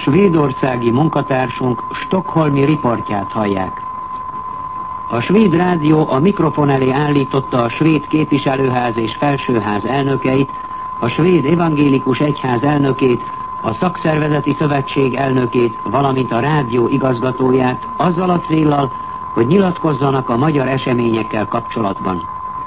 svédországi munkatársunk stockholmi riportját hallják. A svéd rádió a mikrofon elé állította a svéd képviselőház és felsőház elnökeit, a svéd evangélikus egyház elnökét, a szakszervezeti szövetség elnökét, valamint a rádió igazgatóját azzal a céllal, hogy nyilatkozzanak a magyar eseményekkel kapcsolatban.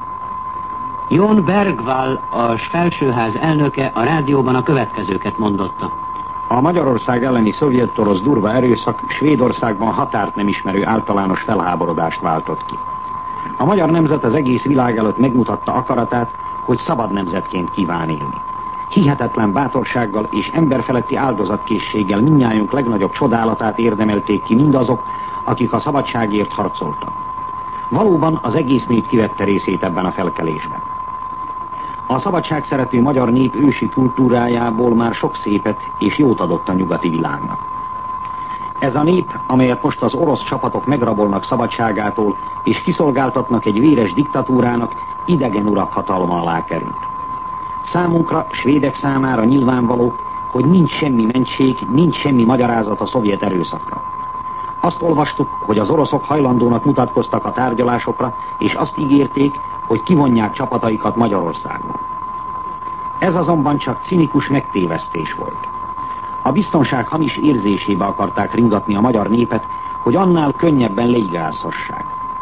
Jon Bergvall, a felsőház elnöke a rádióban a következőket mondotta. A Magyarország elleni szovjet-orosz durva erőszak Svédországban határt nem ismerő általános felháborodást váltott ki. A magyar nemzet az egész világ előtt megmutatta akaratát, hogy szabad nemzetként kíván élni. Hihetetlen bátorsággal és emberfeletti áldozatkészséggel mindnyájunk legnagyobb csodálatát érdemelték ki mindazok, akik a szabadságért harcoltak. Valóban az egész nép kivette részét ebben a felkelésben. A szabadságszerető magyar nép ősi kultúrájából már sok szépet és jót adott a nyugati világnak. Ez a nép, amelyet most az orosz csapatok megrabolnak szabadságától és kiszolgáltatnak egy véres diktatúrának, idegen urak hatalma alá került. Számunkra, svédek számára nyilvánvaló, hogy nincs semmi mentség, nincs semmi magyarázat a szovjet erőszakra. Azt olvastuk, hogy az oroszok hajlandónak mutatkoztak a tárgyalásokra, és azt ígérték, hogy kivonják csapataikat Magyarországon. Ez azonban csak cinikus megtévesztés volt. A biztonság hamis érzésébe akarták ringatni a magyar népet, hogy annál könnyebben leigázhassák.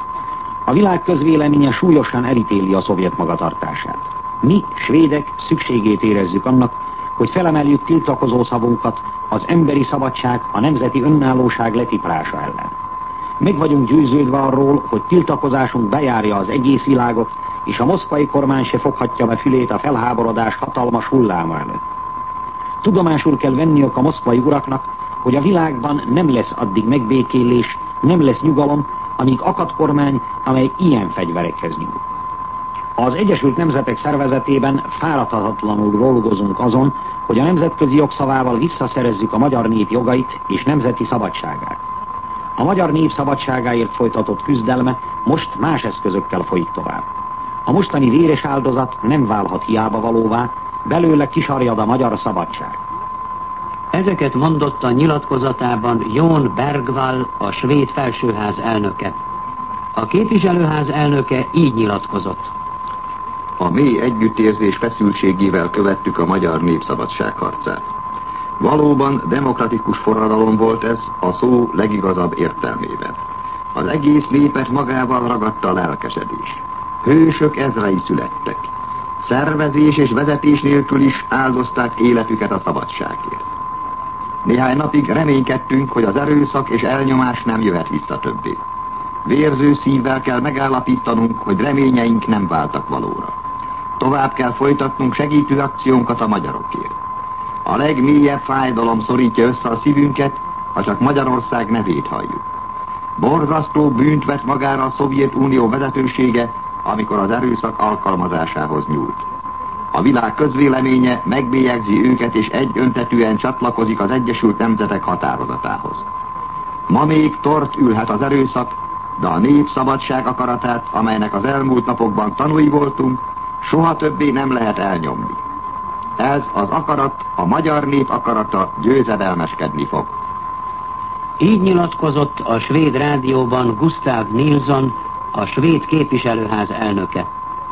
A világ közvéleménye súlyosan elítéli a szovjet magatartását. Mi, svédek, szükségét érezzük annak, hogy felemeljük tiltakozó szavunkat az emberi szabadság, a nemzeti önállóság letiprása ellen. Meg vagyunk győződve arról, hogy tiltakozásunk bejárja az egész világot, és a moszkvai kormány se foghatja be fülét a felháborodás hatalmas hulláma előtt. Tudomásul kell venniük a moszkvai uraknak, hogy a világban nem lesz addig megbékélés, nem lesz nyugalom, amíg akad kormány, amely ilyen fegyverekhez nyúl. Az Egyesült Nemzetek Szervezetében fáradhatatlanul dolgozunk azon, hogy a nemzetközi jogszavával visszaszerezzük a magyar nép jogait és nemzeti szabadságát. A magyar nép szabadságáért folytatott küzdelme most más eszközökkel folyik tovább. A mostani véres áldozat nem válhat hiába valóvá, belőle kisarjad a magyar szabadság. Ezeket mondotta nyilatkozatában Jon Bergvall, a svéd felsőház elnöke. A képviselőház elnöke így nyilatkozott. A mély együttérzés feszültségével követtük a magyar népszabadságharcát. Valóban demokratikus forradalom volt ez a szó legigazabb értelmében. Az egész népet magával ragadta a lelkesedés. Hősök ezrei születtek. Szervezés és vezetés nélkül is áldozták életüket a szabadságért. Néhány napig reménykedtünk, hogy az erőszak és elnyomás nem jöhet vissza többé. Vérző szívvel kell megállapítanunk, hogy reményeink nem váltak valóra. Tovább kell folytatnunk segítő akciónkat a magyarokért. A legmélyebb fájdalom szorítja össze a szívünket, ha csak Magyarország nevét halljuk. Borzasztó bűnt vett magára a Szovjetunió vezetősége, amikor az erőszak alkalmazásához nyúlt. A világ közvéleménye megbélyegzi őket és egyöntetűen csatlakozik az Egyesült Nemzetek határozatához. Ma még tort ülhet az erőszak, de a nép szabadság akaratát, amelynek az elmúlt napokban tanúi voltunk, soha többé nem lehet elnyomni. Ez az akarat, a magyar nép akarata győzedelmeskedni fog. Így nyilatkozott a svéd rádióban Gustav Nilsson, a svéd képviselőház elnöke.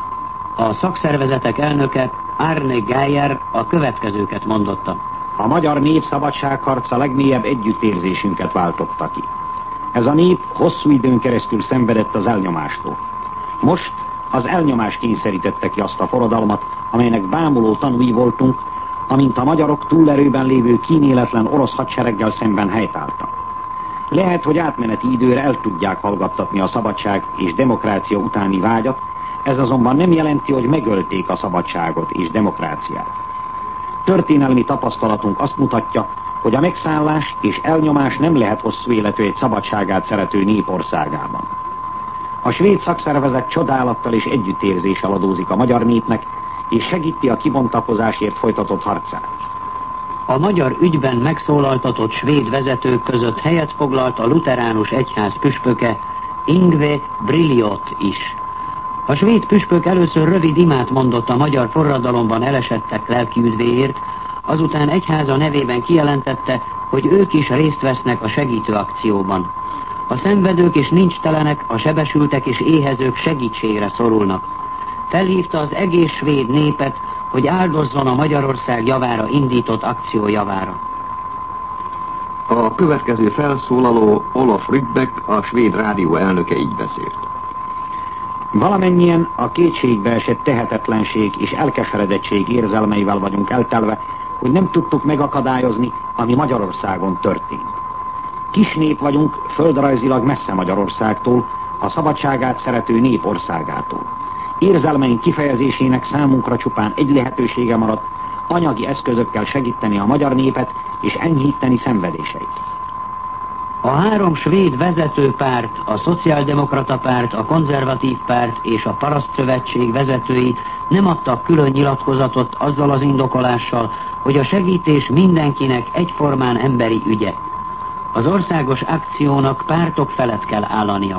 A szakszervezetek elnöke Arne Geyer a következőket mondotta. A magyar nép szabadságharca legmélyebb együttérzésünket váltotta ki. Ez a nép hosszú időn keresztül szenvedett az elnyomástól. Most az elnyomás kényszerítette ki azt a forradalmat, amelynek bámuló tanúi voltunk, amint a magyarok túlerőben lévő kíméletlen orosz hadsereggel szemben helytálltak. Lehet, hogy átmeneti időre el tudják hallgattatni a szabadság és demokrácia utáni vágyat, ez azonban nem jelenti, hogy megölték a szabadságot és demokráciát. Történelmi tapasztalatunk azt mutatja, hogy a megszállás és elnyomás nem lehet hosszú életű egy szabadságát szerető népországában. A svéd szakszervezet csodálattal és együttérzéssel adózik a magyar népnek, és segíti a kibontakozásért folytatott harcát. A magyar ügyben megszólaltatott svéd vezetők között helyet foglalt a luteránus egyház püspöke, Yngve Brilliot is. A svéd püspök először rövid imát mondott a magyar forradalomban elesettek lelkiüdvéért, Azután egyháza nevében kijelentette, hogy ők is részt vesznek a segítő akcióban. A szenvedők és nincstelenek, a sebesültek és éhezők segítségre szorulnak. Felhívta az egész svéd népet, hogy áldozzon a Magyarország javára indított akció javára. A következő felszólaló Olof Rydbeck, a svéd rádió elnöke így beszélt. Valamennyien a kétségbeesett tehetetlenség és elkeseredettség érzelmeivel vagyunk eltelve, hogy nem tudtuk megakadályozni, ami Magyarországon történt. Kis nép vagyunk, földrajzilag messze Magyarországtól, a szabadságát szerető nép országától. Érzelmeink kifejezésének számunkra csupán egy lehetősége maradt, anyagi eszközökkel segíteni a magyar népet és enyhíteni szenvedéseit. A 3 svéd vezetőpárt, a Szociáldemokrata Párt, a Konzervatív Párt és a Parasztszövetség vezetői nem adtak külön nyilatkozatot azzal az indokolással, hogy a segítés mindenkinek egyformán emberi ügye. Az országos akciónak pártok felett kell állania.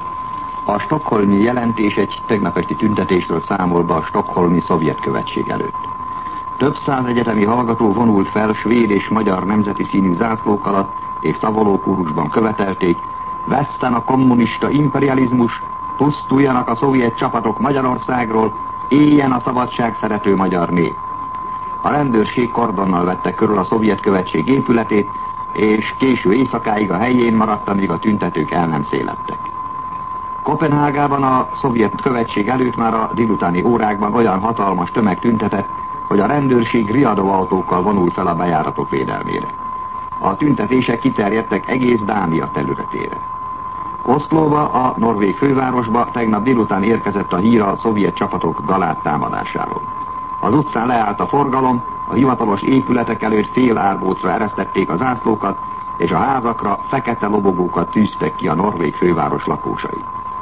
A stockholmi jelentés egy tegnap esti tüntetésről számol be a stockholmi szovjet követség előtt. Több száz egyetemi hallgató vonult fel svéd és magyar nemzeti színű zászlók alatt, és szavalókórusban követelték, vesszen a kommunista imperializmus, pusztuljanak a szovjet csapatok Magyarországról, éljen a szabadság szerető magyar nép. A rendőrség kordonnal vette körül a szovjet követség épületét, és késő éjszakáig a helyén maradt, amíg a tüntetők el nem széledtek. Koppenhágában a szovjet követség előtt már a délutáni órákban olyan hatalmas tömeg tüntetett, hogy a rendőrség riadóautókkal vonult fel a bejáratok védelmére. A tüntetések kiterjedtek egész Dánia területére. Oszlóba, a norvég fővárosba tegnap délután érkezett a hír a szovjet csapatok galát támadásáról. Az utcán leállt a forgalom, a hivatalos épületek előtt fél árbócra eresztették az zászlókat, és a házakra fekete lobogókat tűztek ki a norvég főváros lakósai.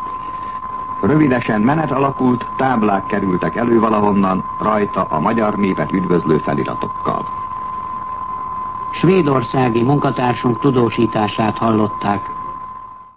Rövidesen menet alakult, táblák kerültek elő valahonnan, rajta a magyar népet üdvözlő feliratokkal. Svédországi munkatársunk tudósítását hallották.